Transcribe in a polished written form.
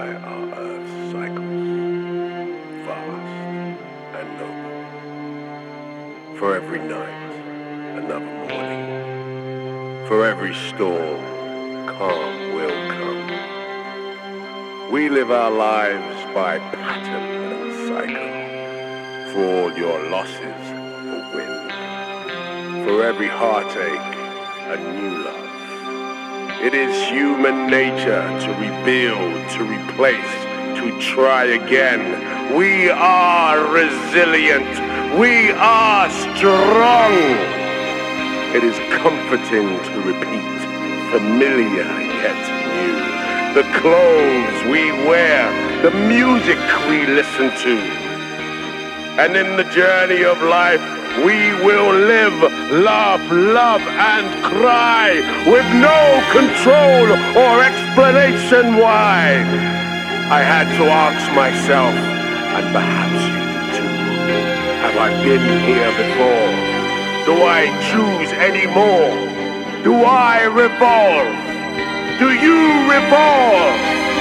by our Earth's cycles, vast and noble. For every night, another morning. For every storm, calm will come. We live our lives by pattern and cycle. For all your losses, a win. For every heartache, a new love. It is human nature to rebuild, to replace, to try again. We are resilient. We are strong. It is comforting to repeat, familiar yet new. The clothes we wear, the music we listen to. And in the journey of life, we will live, laugh, love, and cry with no control or explanation why. I had to ask myself, and perhaps you too, have I been here before? Do I choose any more? Do I revolve? Do you revolve?